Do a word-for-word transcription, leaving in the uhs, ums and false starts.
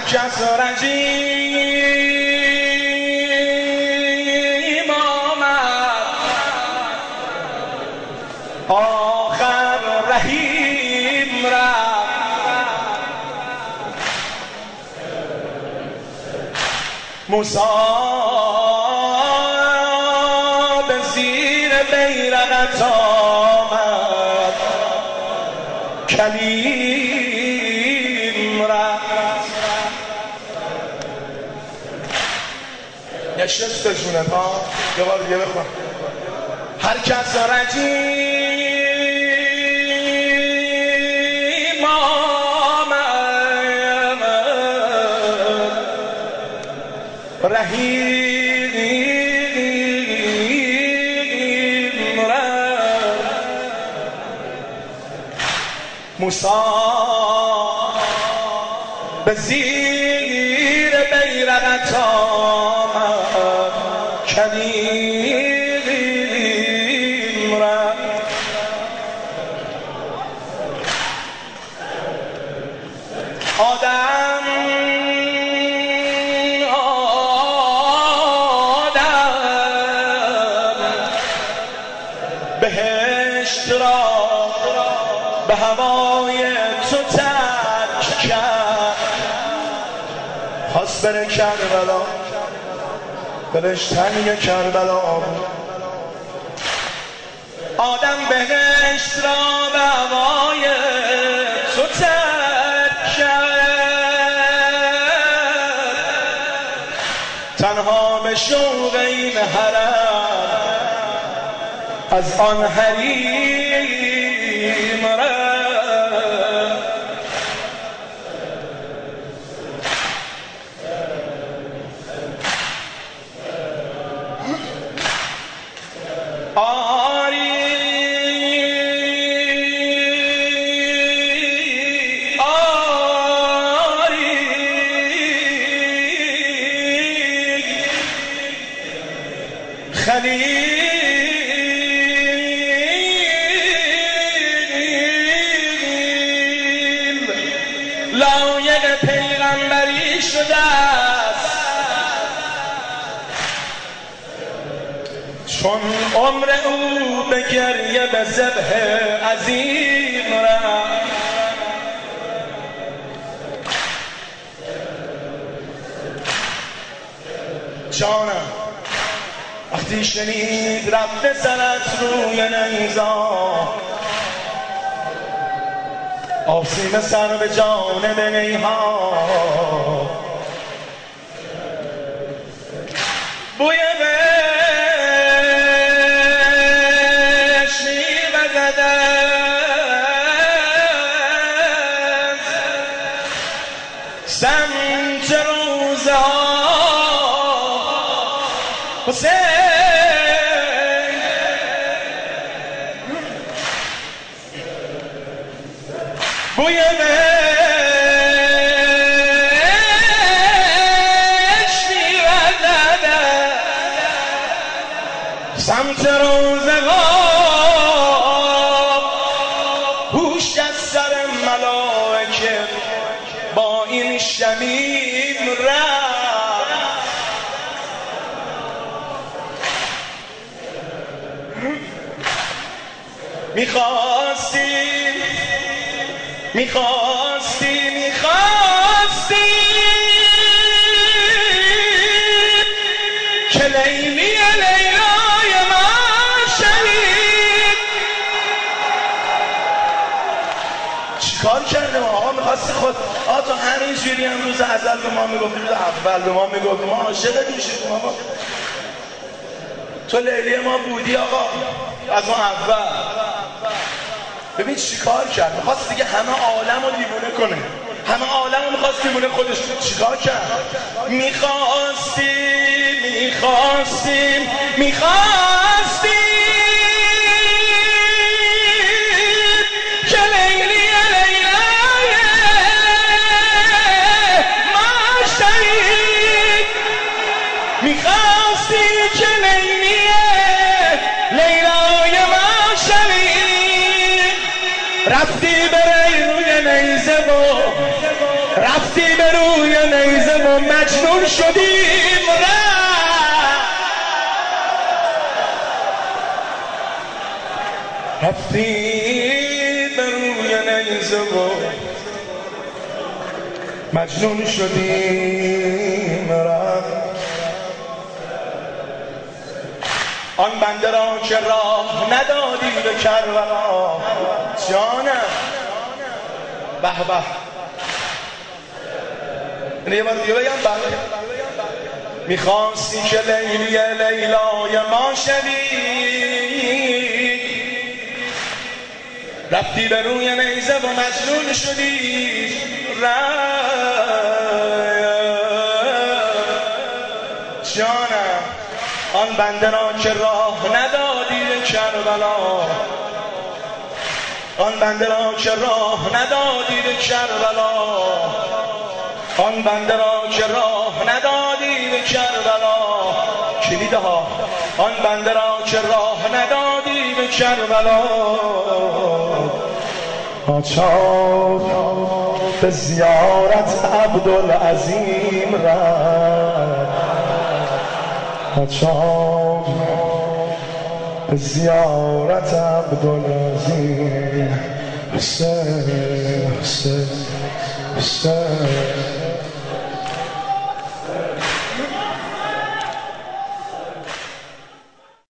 کس رجیم آمد آخر رحیم رفت. موسی به زیر بیرقت آمد کلیم رفت. یه شستشونه ها یه بار دیگه بخون. هر کس رجیم آمد رحیم رفت. موسی به زیر بیرقت آمد کلیم رفت. آدم آدم بهشت را به هوای تو ترک کرد. خواست بره کربلا دلش تنگ کربلا بود. آدم بهشت را به هوای تو ترک کرد. تنها به شوق این حرم از آن حریم رفت. آری آری خلیل لایق پیغمبری شده است چون عمر او به گریه به ذبح عظیم رفت. جانم وقتی شنید رفته سرت روی نیزار آسیم سر به جانب نیها بوی بهش میوزد سمت روزه ها حسین بوی بهش میوزد سمت روزگار هوش از سر ملائکه با این شمیم رفت. میخواستی میخواستی میخواستی که لیلی لیلای من شهید. چیکار کرده ما آقا؟ میخواستی خود آقا تو همینجوری هم روز ازل به ما میگفتی، روز اول به ما میگفتی ما عاشقت میشیم آقا. تو لیلی ما بودی آقا از اون اول. ببین چیکار کرد؟ میخواست دیگه همه عالم رو دیوونه کنه، همه عالم رو میخواست دیوونه خودش. چیکار کرد؟ میخواستی میخواستیم میخواستیم که لیلی لیلای ما شهید. میخواستی که لیلی لیلای ما شهید. رفتی بری روی نیزه و رفتی به روی نیزه و مجنون شدیم رفتی به روی نیزه و مجنون شدیم آن بنده را که راه ندادی به کربلا جانم به به یه بار دیگه بگم بله میخواستی که لیلی لیلای ما شدی رفتی به روی نیزه و مجنون شدی جانم آن بنده را که راه ندادی به کربلا آن بنده را که راه ندادی به کربلا آن بنده را که راه ندادی به کربلا کلیده ها آن بنده را که راه ندادی به کربلا آچار به زیارت عبدالعظیم رفت آچار به زیارت عبدالعظیم حسین حسین حسین